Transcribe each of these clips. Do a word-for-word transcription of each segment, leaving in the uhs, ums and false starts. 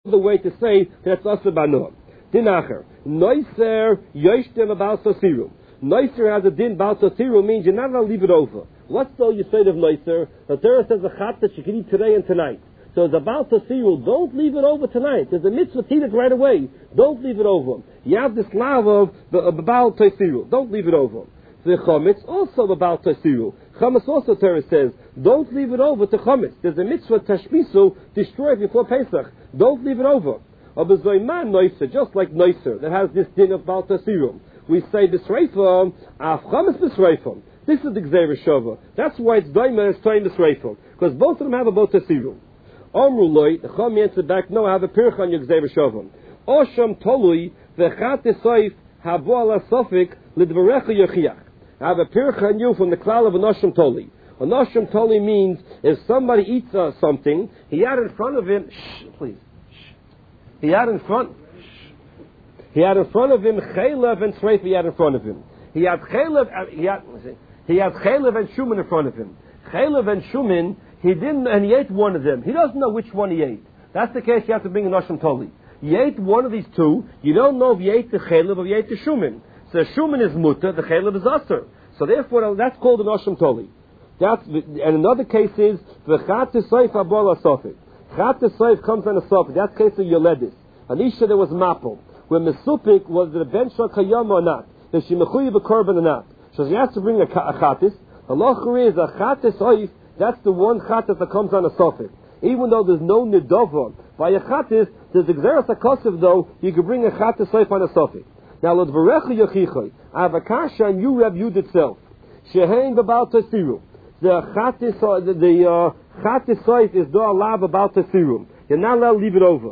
the way to say that's also bano. Dinacher. Noiser yoshtem about sasiru. Noiser has a din about sasiru means you're not allowed to leave it over. What's the you say of noiser? The Torah says a chat that you can eat today and tonight. So it's about sasiru. Don't leave it over tonight. There's a mitzvah to eat it right away. Don't leave it over. You have this law of the about sasiru. Don't leave it over. The chometz also about tasiru. Chometz also Torah says don't leave it over to chometz. There's a mitzvah tashmisu, destroy it before Pesach. Don't leave it over. Just like noiser that has this din about tasiru. We say b'sreifam, af chometz b'sreifam. This is the gzeira shava. That's why it's daima and it's tayim b'sreifam, because both of them have about tasiru. Omru loy, the chom answered back, no, I have a pircha on your gzeira shava. Osham tolui v'chat esoif habo ala sofik lidvarecha yochiach. I have a pircha on you from the klal of an osham toli. An osham toli means if somebody eats uh, something, he had in front of him, shh, please, shh. He had in front, shh. He had in front of him chaylev and sreifa. He had in front of him. He had chaylev. Uh, he had he had chaylev and shumin in front of him. Chaylev and shumin. He didn't, and he ate one of them. He doesn't know which one he ate. That's the case. You have to bring an osham toli. You ate one of these two. You don't know if you ate the chaylev or you ate the shumin. So shumin is mutter, the chaylev is aser. So therefore, that's called an osham toli. That's and another case is the chat seif abol asofik. Chat seif comes on a sofik. That's the case of yoledis. Anisha there was mapo. When mesupik was the ben shal kayam or not? Is she mechuyev a korban or not? So she has to bring a, a chatis. The locher is a chat seif. That's the one chatis that comes on a sofik. Even though there's no nidova by a chatis, there's exeras akosiv though. You can bring a chat seif on a sofik. Now, l'dvarecha yochichoi, I have a kasha on you, Reb Yud itself. Shehein b'bal tasiru. The chatis, the, the uh, chatis soif is do alav about tasiru. You're not allowed to leave it over.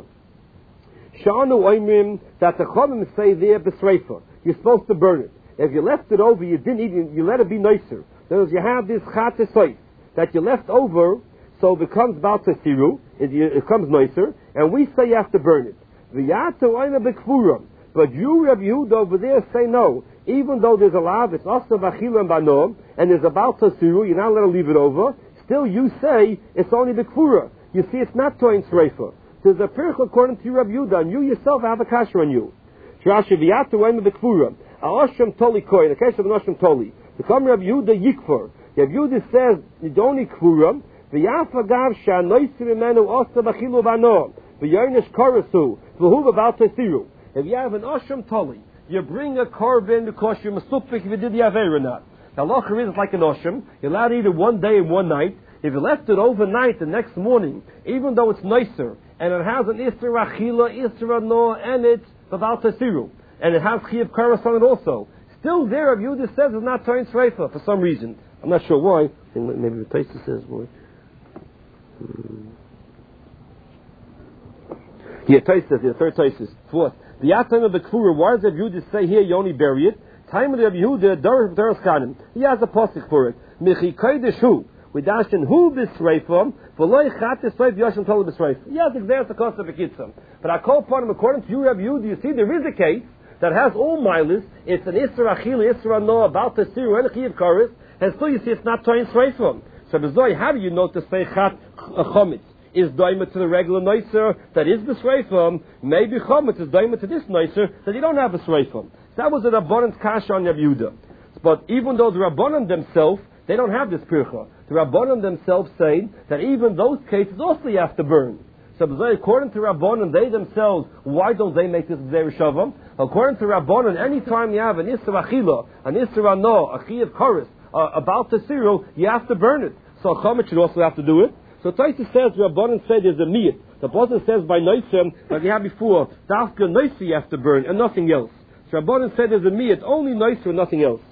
Sha'anu oimrim, that the chomim say there b'sreifa. You're supposed to burn it. If you left it over, you didn't even, you let it be nicer. In other words, you have this chatis soif that you left over, so it becomes b'al tasiru, it, it becomes nicer, and we say you have to burn it. V'yatu oima b'kfuram. But you, Reb Yehuda, over there say no. Even though there's a lav, it's also b'achila and b'nom, and there's about tasiru, you're not allowed to leave it over. Still, you say it's only b'kfura. You see, it's not toin sreifa. There's a pirch according to you, Reb Yehuda, and you yourself have a kasher on you. Shrashi v'yatu oima b'kfura. A'osham toli koi, the case of an osham toli. The come Reb Yehuda yikfur. Reb Yehuda says it's only kfura. V'yafa gav sha'noisi mimenu osa b'achilu b'nom. V'yonish korasu. V'hu b'bal tasiru. If you have an osham toli, you bring a korban because you're masupik if you did the aver or not. Now, locher is like an osham. You're allowed to eat it one day and one night. If you left it overnight the next morning, even though it's nicer, and it has an isra achila, isra no, and it's about tasiru, and it has chiyav karas on it also, still there, Rav Yehuda says it's not toin sreifa for some reason. I'm not sure why. I think maybe the Taisa says why. Hmm. Yeah, Taisa says, the third Taisa, fourth. The atam of the kfura, why does Rav Yehuda say here you only bury it? Time of the Rav Yehuda, Doros Kanim, he has a posik for it. Mechi kodesh hu, we dash in hu b'sreifam, v'loi chat esreif yoshim toli b'sreif. Yes, there's the cost of a kitzam. But I call upon him, according to you, Rav Yehuda, you see there is a case that has all milas, it's an isra achil, isra no, about the siru, and a chiyav karis, and still you see it's not toin sreifam. So b'zoi, how do you know to say chat chometz is daima to the regular noiser that is b'sreifam? Maybe chometz is daima to this noiser that you don't have b'sreifam. That was the Rabbanan's kasha on Rav Yehuda. But even though the Rabbanan themselves, they don't have this pircha. The Rabbanan themselves say that even those cases also you have to burn. So according to Rabbanan, they themselves, why don't they make this Gzeir Shavam? According to Rabbanan, any time you have an Isra Achila, an Isra No, a Chiyav Karis, uh, about the Siru, you have to burn it. So Chomet should also have to do it. So Taisa says, Rabbanan said there's a miyat. The Pasuk says by Noisem, like you had before, Dafka Noisi you have to burn, and nothing else. So Rabbanan said there's a miyat, only Noisi and nothing else.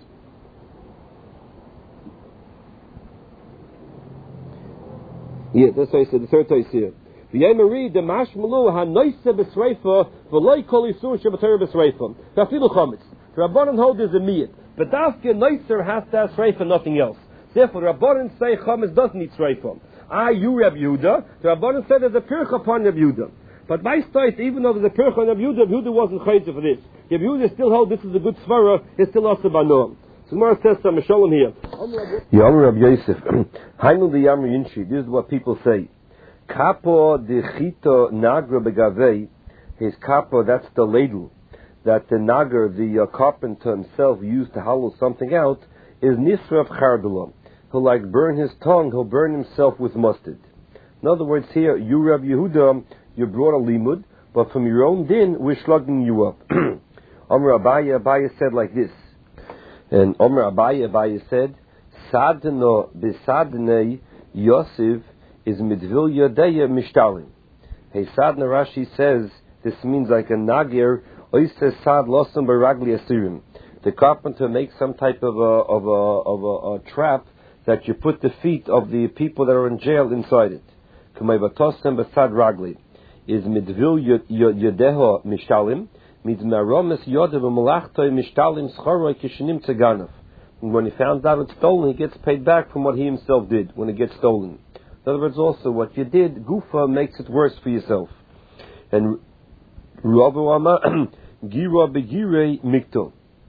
Yeah, that's what I said, the third Taisa here. V'yemari the mashmalu ha-noise b'sreifa v'loi kol yisur shebater b'sreifa. V'afilu chometz. The Rabbanan hold there's a miyat. But Dafka Noiser has to have sreifa, nothing else. Therefore, the Rabbanan say chometz doesn't need sreifa. I, you, Reb Yehuda. The Rabbanan said there's a pircha upon Reb Yehuda. But by stoic, even though there's a pircha on Reb Yehuda, Reb Yehuda wasn't chayzer for this. Reb Yehuda still held this is a good svara, it's still also banoam. So Gemara says some Shalom here. Yom Reb Yosef, Hainu the Yamri Yinshi. This is what people say. Kapo de chito nagra begavei, his kapo, that's the ladle that the nagar, the uh, carpenter himself, used to hollow something out, is nisraf chardulom. He'll like burn his tongue, he'll burn himself with mustard. In other words, here, you Rab Yehuda, you brought a limud, but from your own din, we're slugging you up. Omer Abaye, Abaye said like this, and Omer Abaye, Abaye said, Sadno besadnei Yosef is midvil yadeya mishtalim. Hey, Sadna Rashi says this means like a nagir oises sad losam baragli asirim. The carpenter makes some type of a of a of a, a trap that you put the feet of the people that are in jail inside it. Kamei batosem besad ragli is midvil yadeho mishtalim means maromes yodev malachtoi mishtalim schoroi kishinim tzaganav. When he found out it's stolen, he gets paid back from what he himself did when it gets stolen. In other words, also, what you did, gufa, makes it worse for yourself. And Ravu Amar, gira begirei mikto.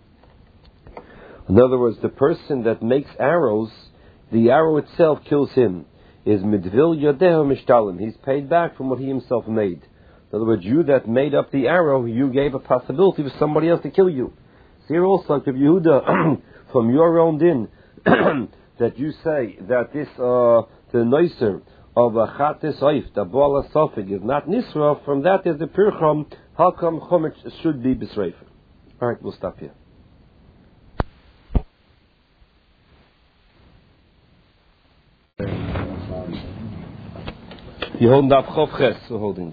In other words, the person that makes arrows, the arrow itself kills him. Is midvil yadeho mishtalim. He's paid back from what he himself made. In other words, you that made up the arrow, you gave a possibility for somebody else to kill you. So here also, if Yehuda, from your own din, that you say that this, uh, the noiser of a chatis oif, the boala sofig, is not nisra, from that is the pircham, how come chomich should be bisreif. Alright, we'll stop here. You hold up chof ches, we're holding.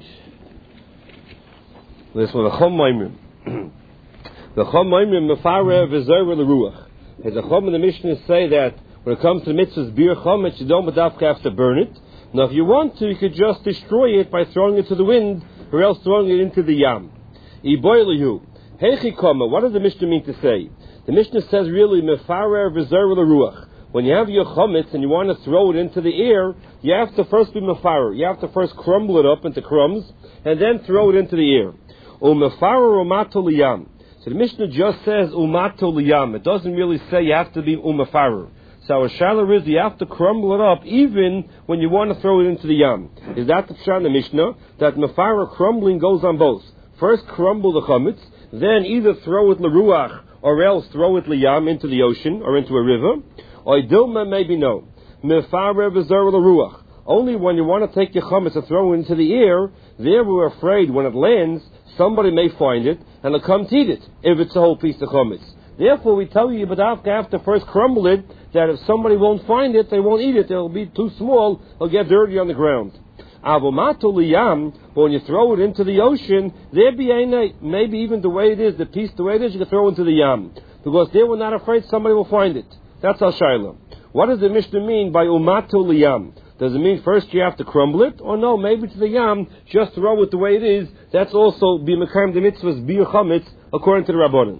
This one, the chom moimrim. The chom moimrim mefarer v'zorah l'ruach. As the chom and the Mishnah say that when it comes to the mitzvahs bir chometz, you don't have to burn it. Now, if you want to, you could just destroy it by throwing it to the wind, or else throwing it into the yam. Iboilihu, heichi koma. What does the Mishnah mean to say? The Mishnah says really mefarer v'zorah l'ruach. When you have your chometz and you want to throw it into the air, you have to first be mefarer. You have to first crumble it up into crumbs, and then throw it into the air. O mefarer umato liyam. So the Mishnah just says umato liyam. It doesn't really say you have to be umafarer. So our shalah is you have to crumble it up even when you want to throw it into the yam. Is that the pshat in the Mishnah? That mefarer crumbling goes on both. First crumble the chametz, then either throw it l'ruach or else throw it liyam into the ocean or into a river. Or dilma maybe no. Mefarer v'zorah l'ruach. Only when you want to take your chametz and throw it into the air, there we're afraid when it lands, somebody may find it and they'll come to eat it if it's a whole piece of chametz. Therefore, we tell you, but after have to first crumble it, that if somebody won't find it, they won't eat it. It'll be too small. It'll get dirty on the ground. Avomato liyam, but when you throw it into the ocean, there be a maybe even the way it is, the piece the way it is, you can throw it into the yam, because they were not afraid somebody will find it. That's our shayla. What does the Mishnah mean by umato liyam? Does it mean first you have to crumble it, or no? Maybe to the yam, just throw it the way it is. That's also be mekayim the mitzvahs bir chametz according to the Rabbanan.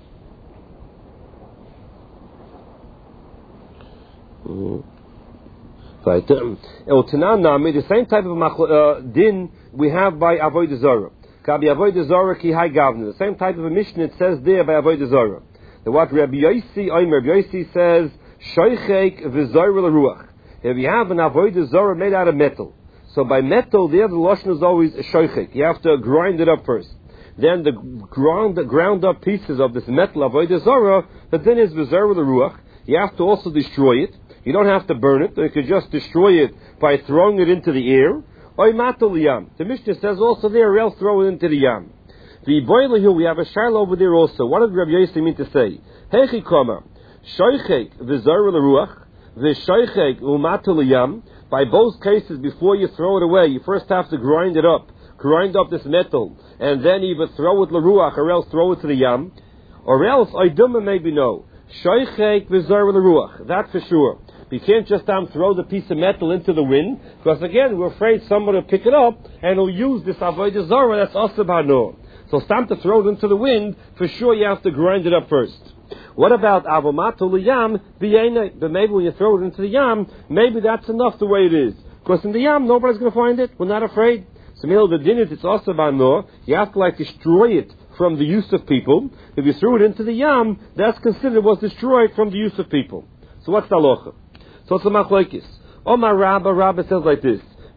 Right. The same type of uh, din we have by avodah zarah. Kabi avodah zarah ki hai gavna. The same type of a mission it says there by avodah zarah. The what Rabbi Yossi, Omer Rabbi Yossi says shoichek v'zorah l'ruach. If you have an avodah zarah made out of metal, so by metal there the lashon is always shoichek. You have to grind it up first. Then the ground the ground up pieces of this metal avodah zarah, the din is v'zorah l'ruach. You have to also destroy it. You don't have to burn it. You could just destroy it by throwing it into the air. Oy mato liyam. The Mishnah says also there, or else throw it into the yam. The Boilahu, we have a shiloh over there also. What does Rabbi Yossi mean to say? Hechi koma, shoichek v'zorah l'ruach, v'shoichek umato liyam. By both cases, before you throw it away, you first have to grind it up. Grind up this metal. And then either throw it l'ruach, or else throw it to the yam. Or else, oiduma maybe no. Shoichek v'zorah l'ruach. That's for sure. You can't just um, throw the piece of metal into the wind, because again, we're afraid somebody will pick it up and will use this avodah zarah that's also b'hanor. So it's time to throw it into the wind. For sure, you have to grind it up first. What about avomato liyam b'yena? But maybe when you throw it into the yam, maybe that's enough the way it is. Because in the yam, nobody's going to find it. We're not afraid. So the din is it's also b'hanor. You have to like destroy it from the use of people. If you threw it into the yam, that's considered was destroyed from the use of people. So what's the halacha? So it's a machlokes. Omar Rabba, Rabba says like this: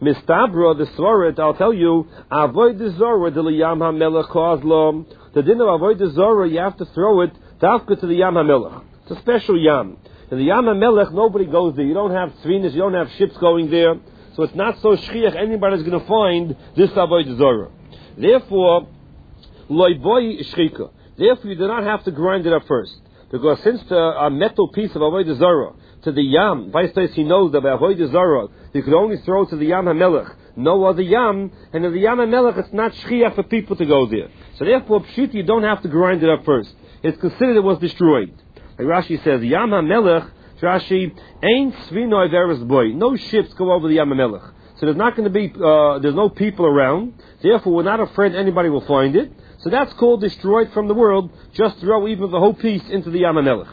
Mistabra, the Svoret, I'll tell you, avoid the Zorah, the Liyam HaMelech Kozlom. The din of avoid the Zorah, you have to throw it dafka to the Yam HaMelech. It's a special Yam. In the Yam HaMelech, nobody goes there. You don't have tzvinas, you don't have ships going there. So it's not so shchiach, anybody's going to find this avoid the Zorah. Therefore, loy boy shchika. Therefore, you do not have to grind it up first. Because since the a metal piece of avoid the Zorah to the Yam, Vaistais he knows that by avoid the Zorah, you could only throw to the Yam HaMelech, no other Yam, and in the Yam HaMelech, it's not shchiach for people to go there. So therefore, pshit, you don't have to grind it up first. It's considered it was destroyed. Like Rashi says, Yam HaMelech, Rashi, ain't svino averis boy. No ships go over the Yam HaMelech. So there's not going to be, uh, there's no people around. Therefore, we're not afraid anybody will find it. So that's called destroyed from the world. Just throw even the whole piece into the Yam HaMelech.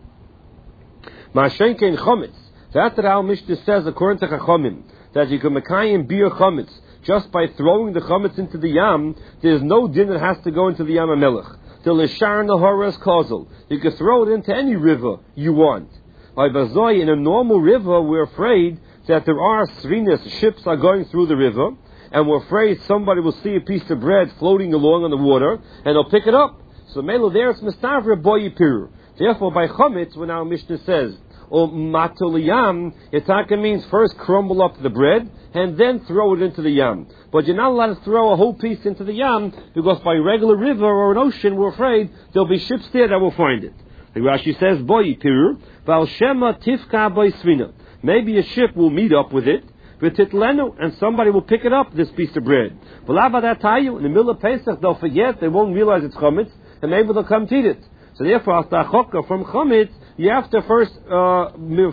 Ma'ashenkein chometz. That's what our Mishnah says according to Chachamim, that you can mekayim beer chometz just by throwing the chometz into the Yam. There's no din that has to go into the Yam HaMelech. The Lishar Nahoras Kozl. You can throw it into any river you want. In a normal river, we're afraid that there are srinas, ships are going through the river, and we're afraid somebody will see a piece of bread floating along on the water, and they'll pick it up. So Melo there it's Mistavra Boyi Piru. Therefore, by Chometz, when our Mishnah says, or Matuliyam, Itaka means first crumble up the bread, and then throw it into the Yam. But you're not allowed to throw a whole piece into the Yam, because by regular river or an ocean, we're afraid there'll be ships there that will find it. The Rashi says, Boyi Piru, Val Shema Tifka Boy Svina. Maybe a ship will meet up with it, v'titlenu, and somebody will pick it up, this piece of bread. In the middle of Pesach, they'll forget, they won't realize it's chometz, and maybe they'll come to eat it. So therefore, after from chometz, you have to first uh,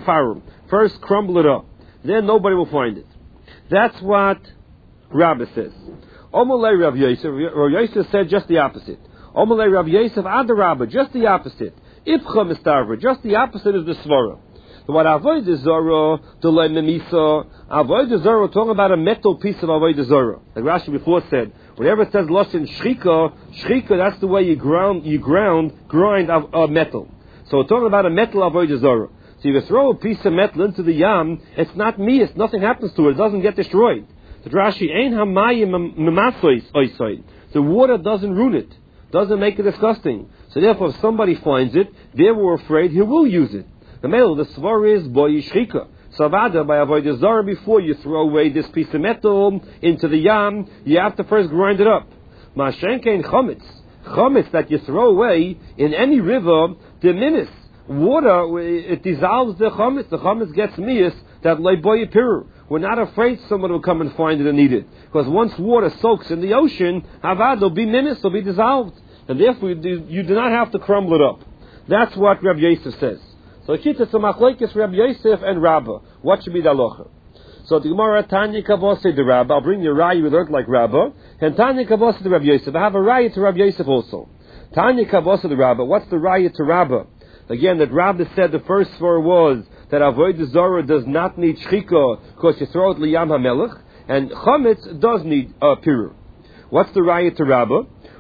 first crumble it up. Then nobody will find it. That's what Rabbi says. Omalei Rav Yosef, Rav Yosef said just the opposite. Omalei Rav Yosef Adar Rabba, just the opposite. Ifcha Mistarva, just the opposite is the Svara. What avoid the Zorah, the Lememisa, avoid the Zorah, talking about a metal piece of avoid the Zorah. Like Rashi before said, whenever it says Loshin Shchika, Shchika, that's the way you ground, you ground, grind of uh, metal. So we're talking about a metal avoid the Zorah. So you throw a piece of metal into the Yam, it's not meis, nothing happens to it, it doesn't get destroyed. The Rashi, Ein Hamayim Memasois Oisoid. The water doesn't ruin it, doesn't make it disgusting. So therefore, if somebody finds it, they were afraid he will use it. The male, the svar is boy shchika. Savada, by avoid the zara, before you throw away this piece of metal into the Yam, you have to first grind it up. Mashenke and chometz. Chometz that you throw away in any river, diminis. Water, it dissolves the chometz. The chometz gets mias, that lay boy piru. We're not afraid someone will come and find it and eat it. Because once water soaks in the ocean, havad, will be minis, will be dissolved. And therefore, you do, you do not have to crumble it up. That's what Rabbi Yosef says. So Chita to Machlekes Rabbi Yosef and Rabbah. What should be the halacha? So the Gemara Tanya Kavose the Rabbah. I'll bring you a raya you learned like Rabbah. And Tanya Kavose the Rabbi Yosef. I have a raya to Rabbi Yosef also. Tanya Kavose the Rabbah. What's the raya to Rabbah? Again, that Rabbah said the first four was that Avoid the Zorah does not need Shchika because you throw it Liyam HaMelech, and Chometz does need uh, Pirur. What's the raya to Rabbah?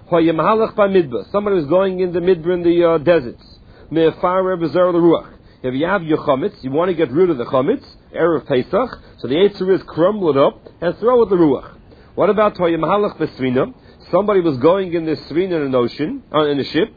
Somebody was going in the midbar in the uh, deserts. If you have your chametz, you want to get rid of the chametz, Erev Pesach, so the Eitzer is crumble it up and throw it the ruach. What about Toyamahalach Besrina? Somebody was going in this srina in an ocean, uh, in a ship.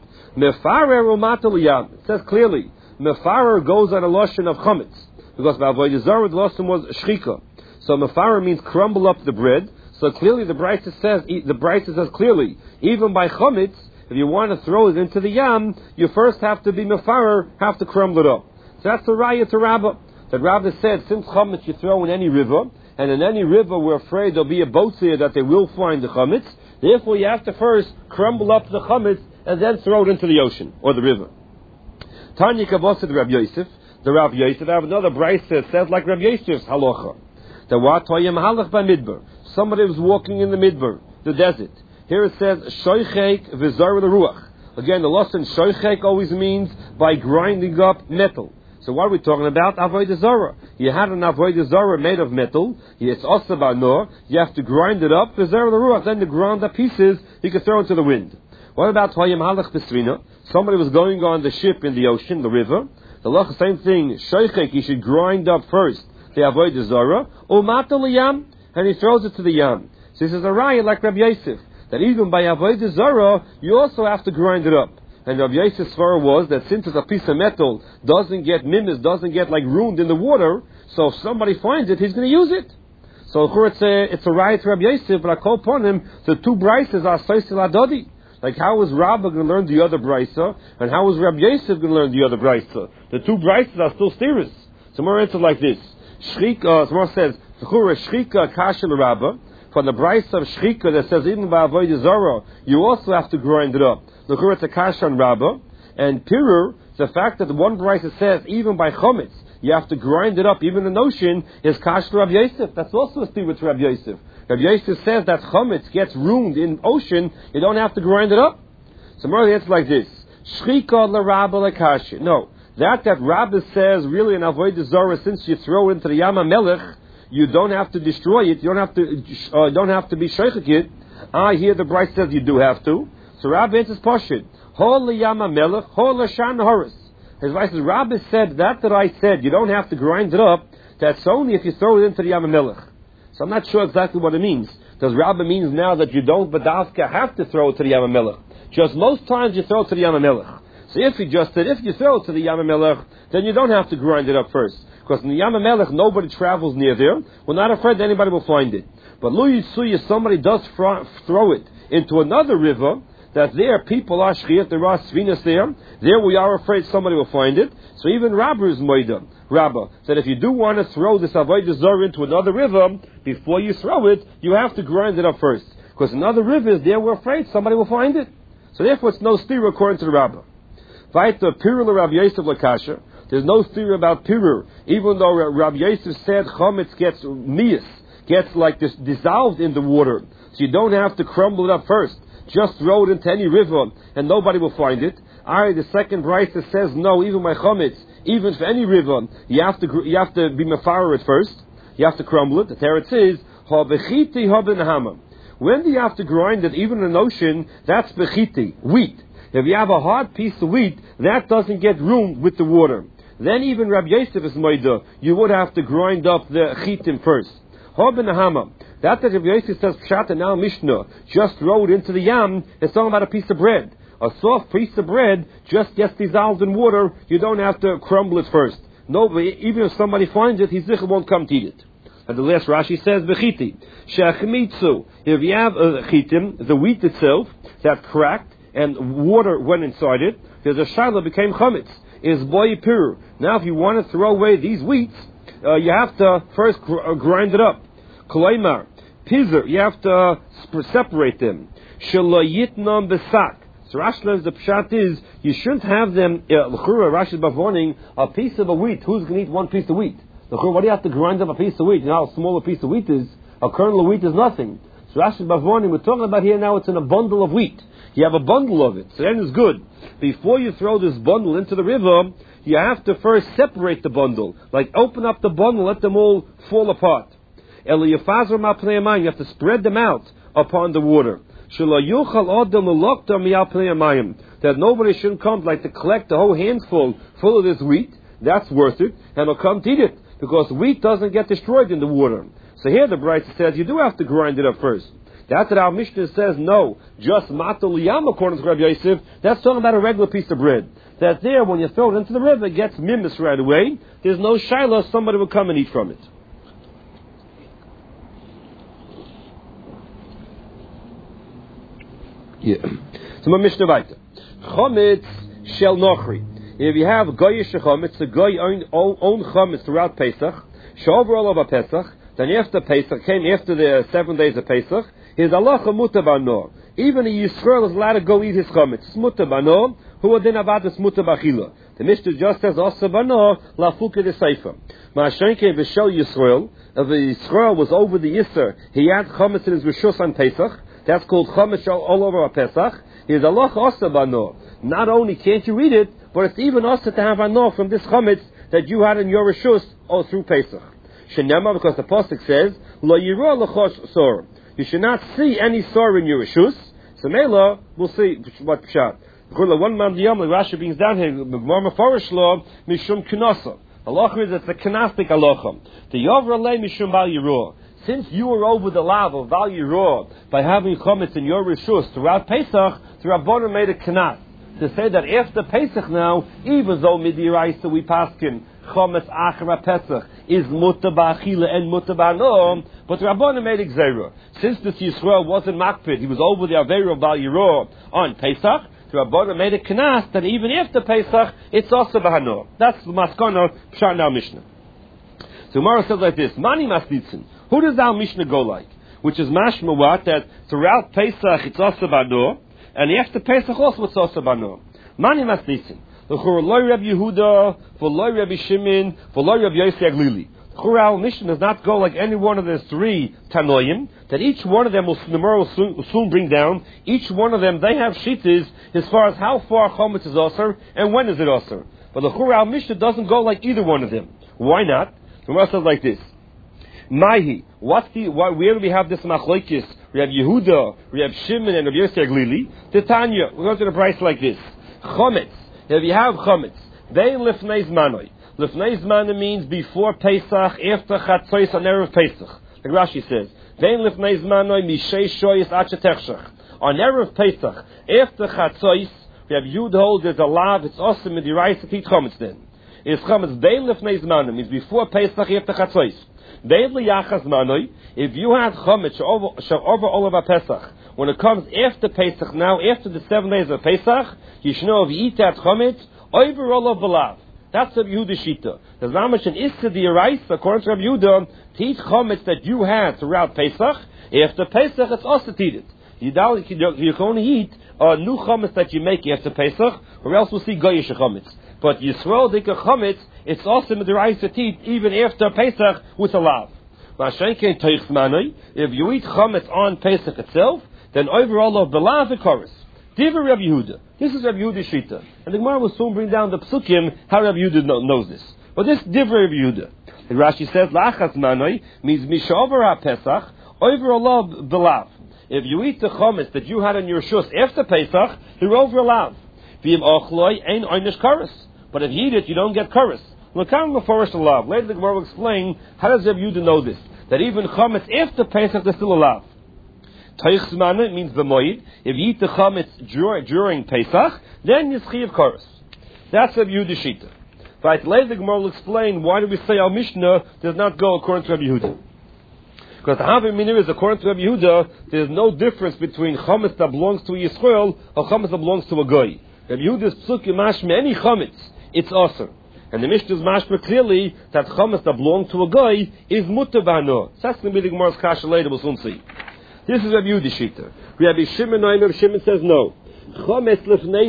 It says clearly, Mefarer goes on a lotion of chametz, because Ba'avodah Zarah the lotion was shchika. So Mefarer means crumble up the bread. So clearly the Brisa says, the Brisa says clearly, even by chametz, if you want to throw it into the Yam, you first have to be mefarer, have to crumble it up. So that's the raya to Rabbah. That Rabbah said, since chametz you throw in any river, and in any river we're afraid there'll be a boat there that they will find the chametz, therefore you have to first crumble up the chametz and then throw it into the ocean, or the river. Tanya Kavos the Rabbi Yosef, the Rabbi Yosef, I have another Brisa that says like Rabbi Yosef's halacha. The what? Halach by midbar. Somebody was walking in the midbar, the desert. Here it says, Shoichek v'zar l'ruach. Again, the lesson Shoichek always means by grinding up metal. So what are we talking about? Avodah Zarah. You had an Avodah Zarah made of metal. It's also about nor. You have to grind it up, v'zar l'ruach. Then the ground up pieces, you can throw into the wind. What about Hayim Halach B'Srina? Somebody was going on the ship in the ocean, the river. The lach, same thing. Shoichek, you should grind up first the Avodah Zarah. Umata l'yam. and he throws it to the yam. So this is a raya like Rabbi Yosef, that even by avodah zara, you also have to grind it up. And Rabbi Yosef's svara was that since it's a piece of metal, doesn't get mimis, doesn't get like ruined in the water, so if somebody finds it, he's going to use it. So of course it's a, it's a raya to Rabbi Yosef, but I call upon him, the two brises are soisil adodi. Like how is Rabbah going to learn the other brisa, and how is Rabbi Yosef going to learn the other brisa? The two brises are still steers. So more answer like this. Shrika, so more says, Shrika kashel Rabbah, from the brisa of Shrika that says even by avodah zara, you also have to grind it up. Look, it's a kasha on Rabbah, and Pirur, the fact that the one brisa says even by chometz you have to grind it up, even the notion is kasha Rabbi Yosef. That's also a steer with Rabbi Yosef. Rabbi Yosef says that chometz gets ruined in ocean, you don't have to grind it up. So more the answer like this: Shrika la Rabbah la kasha. No, that that Rabbah says really in avodah zara, since you throw it into the Yam HaMelech, you don't have to destroy it. You don't have to. Uh, don't have to be sheichik it. I hear the Bryce says you do have to. So Rabbi answers pashut. Hol liyam hamelech, hol l'shan horis. His wife says Rabbi said that that I said you don't have to grind it up. That's only if you throw it into the Yam HaMelech. So I'm not sure exactly what it means. Does Rabbi means now that you don't badavka have to throw it to the Yam HaMelech? Just most times you throw it to the Yam HaMelech. So if you just said if you throw it to the Yam HaMelech, then you don't have to grind it up first. Because in the Yam HaMelech, nobody travels near there. We're not afraid that anybody will find it. But Lu Yitzuya, if somebody does fr- throw it into another river, that there people are shchiyat, there are svinas there, there we are afraid somebody will find it. So even Rabbah is moida. Rabbah said if you do want to throw this avodah zara into another river, before you throw it, you have to grind it up first. Because another river is there, we're afraid somebody will find it. So therefore it's no steer according to the Rabbah. Vaita Pirul Rabbi Yosef Lakasha. There's no theory about Pirur. Even though Rabbi Yosef said chometz gets miyas, gets like this dissolved in the water, so you don't have to crumble it up first. Just throw it into any river, and nobody will find it. Alright, the second brisa says no. Even my chometz, even for any river, you have to you have to be mefarer it first. You have to crumble it. The Torah says ha bechiti ha benahama. When do you have to grind it? Even in an ocean, that's bechiti, wheat. If you have a hard piece of wheat, that doesn't get ruined with the water. Then even Rabbi Yosef is moida, you would have to grind up the chitim first. Hoben Hama. That that Rabbi Yosef says pshat and now Mishnah, just throw it into the yam, it's talking about a piece of bread. A soft piece of bread just gets dissolved in water, you don't have to crumble it first. No, even if somebody finds it, his zichah won't come to eat it. And the last Rashi says, Bechiti. Sheachmitzu. If you have a chitim, the wheat itself, that cracked, and water went inside it, there's a shiloh became chametz. Is boy pur. Now, if you want to throw away these wheats, uh, you have to first gr- uh, grind it up. Kolaimar, pizer, you have to uh, sp- separate them. Shalayitnam besak. So Rashi says the pshat is you shouldn't have them. L'chura, Rashi is warning a piece of a wheat. Who's going to eat one piece of wheat? L'chura, what do you have to grind up a piece of wheat? You know how small a piece of wheat is. A kernel of wheat is nothing. So Rashi is warning. We're talking about here now. It's in a bundle of wheat. You have a bundle of it, so then it's good. Before you throw this bundle into the river, you have to first separate the bundle. Like open up the bundle, let them all fall apart. You have to spread them out upon the water. That nobody shouldn't come like to collect a whole handful full of this wheat. That's worth it, and will come to eat it. Because wheat doesn't get destroyed in the water. So here the Brisa says you do have to grind it up first. That's what our Mishnah says, no, just matul yam according to Rabbi Yosef, that's talking about a regular piece of bread. That there, when you throw it into the river, it gets mimis right away. There's no shiloh, somebody will come and eat from it. Yeah. So my Mishnah weiter. Chometz shel nochri. If you have goyish chometz, the goy own, own chometz throughout Pesach, shover all over Pesach, then after Pesach, came after the seven days of Pesach, his halacha mutar bano. Even a Yisrael is allowed to go eat his chometz. Mutar bano, who are then about this mutar bachila. The Mishnah just says also bano lafuke de seifa. Ma'ashenke v'shel Yisrael. If the Yisrael was over the Yisr, he had chometz in his rishus on Pesach. That's called chometz all over a Pesach. His halacha also bano. Not only can't you eat it, but it's even also to have ano from this chometz that you had in your rishus all through Pesach. Shenema, because the pasuk says lo yirah lechosh sor. You should not see any sor in your rishus. So Mela, we'll see what pshat. One man the Yom, Rashi brings down here, Gemara Mefarish law, Mishum Knasa. Halacha is it's a canastic halacha. The Yavra le Mishum Bal Yirah. since you were over the lav of Val Yirah by having chametz in your rishus throughout Pesach, the Rabbanan made a knas to say that after Pesach now, even though midiraisa we paskin chametz achra Pesach is mutar ba'achila and mutar ba'anor, but the Rabbanan made a gzeira. Since this Yisrael wasn't makpid, he was over the avera of Val Yirah on Pesach, the Rabbanan made a knas that even after Pesach, it's also ba'anor. That's the maskana pshat in our Mishnah. So Gemara says like this: Mani masnitzin. Who does our Mishnah go like? Which is mashma what? That throughout Pesach it's also ba'anor, and after Pesach also it's also ba'anor. Mani masnitzin. For loy Reb Yehuda, for loy Reb Shimon, for loy Reb Yossi Aglili. Our Mishnah does not go like any one of the three Tanoim, that each one of them will, the Gemara will soon, will soon bring down. Each one of them, they have shittas as far as how far chametz is osir and when is it osir. But the Chura Mishnah doesn't go like either one of them. Why not? The Gemara says like this: Mahi, what's the why? Where do we have this machlokes? Reb Yehuda, Reb Shimon, and Reb Yossi Aglili. Titania, we're going to the price like this: chametz. If you have chametz, they lifnei zmanoi. Lifnei zmanoi means before Pesach, after Chatzos, on erev Pesach. Like Rashi says, they lifnei zmanoi mishei shoyis at shetechshach. On erev Pesach, after Chatzos, we have Yud hold there's a lav. It's awesome in the rice to eat chametz. Then it's chametz. They lifnei zmanoi means before Pesach, after Chatzos. They liyachas zmanoi. If you had chametz over over all of Pesach, when it comes after Pesach, now after the seven days of Pesach, you should know if you eat that chametz over all of belav. That's Rabbi Yehuda shita. There's not much an iska di'oraisa according to Rabbi Yehuda to eat chametz that you had throughout Pesach. After Pesach, it's also to eat it. You you can only eat a new chametz that you make after Pesach, or else we'll see goyish chametz. But Yisrael dika chametz, it's also in the rice to eat even after Pesach with a lav. If you eat chametz on Pesach itself, then overall of the lav it covers. Divrei Rabbi Yehuda. This is Rabbi Yehuda shita, and the Gemara will soon bring down the psukim how Rabbi Yehuda knows this. But this Divrei Rabbi Yehuda. And Rashi says lachas manoi means mishavar Pesach overall of the lav. If you eat the chametz that you had in your shus after Pesach, you're over a lav. V'im ochloi ein oynish kares. But if you eat it, you don't get kares. L'kam meforish lav. Later the Gemara will explain how does Rabbi Yehuda know this, that even chametz after Pesach there's still a lav. Toich zmana means the moed. If you eat the chametz during, during Pesach, then you chiyuv kares. That's Rabbi Yehuda shita. Right, later the Gemara will explain why do we say our Mishnah does not go according to Rabbi Yehuda. Because the Havim Minir is according to Rabbi Yehuda, there's no difference between chametz that belongs to Yisrael or chametz that belongs to a goy. Rabbi Yehuda's psukim mashma any chametz, it's asur. And the Mishnah is mashma clearly that chametz that belongs to a goy is mutar ba'anor. So that's going to be the Gemara's kasha later, we'll soon see. This is Rabbi Yehuda shita. Rabbi Shimon, Rabbi Shimon says no. Chametz lefnei